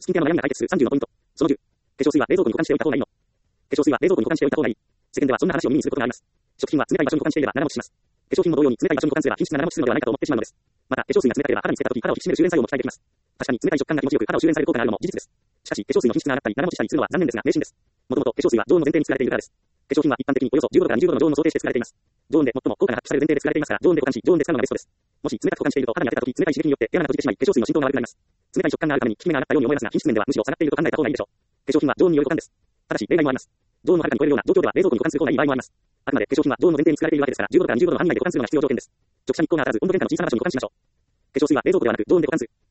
スキンケアの悩みが解決する30のポイント。その10。化粧水は冷蔵庫に保管しておいた方がいいの。化粧水は冷蔵庫に保管しておいた方がいい。世間ではそんな話を耳にすることがあります。食品は冷たい場所に保管していれば長持ちします。化粧品も同様に冷たい場所に保管すれば品質が長持ちするのではないかと思ってしまうのです。また、化粧水が冷たければ肌につけた時肌を引き締める修練作用も期待できます。確かに冷たい食感が気持ちよく肌を修練される効果があるのも事実です。しかし、化粧水の品質が上がったり長持ちしたりするのは残念ですが迷信です。もともと化粧水は常温の前提に作られているからです。化粧品は一般的におよそ15度から20度の常温を想定して作られています。常温で最も効果が発揮される前提で作られていますから、常温で保管し、常温で使うのがベストです。もし冷たく保管していると肌に当てた時冷たい刺激によって手穴が閉じてしまい化粧水の浸透が悪くなります。冷たい食感があるために効き目が上がったように思いますが、品質面ではむしろ下がっていると考えた方がいいでしょう。化粧品は常温により保管です。ただし例外もあります。常温のはるかに超えるような状況では冷蔵庫に保管する方がいい場合もあります。あくまで化粧品は常温の前提に作られているわけですから、15度から20度の範囲内で保管するのが必要条件です。直射日光が当たらず温度変化の小さな場所に保管しましょう。化粧水は冷蔵庫ではなく常温で保管する。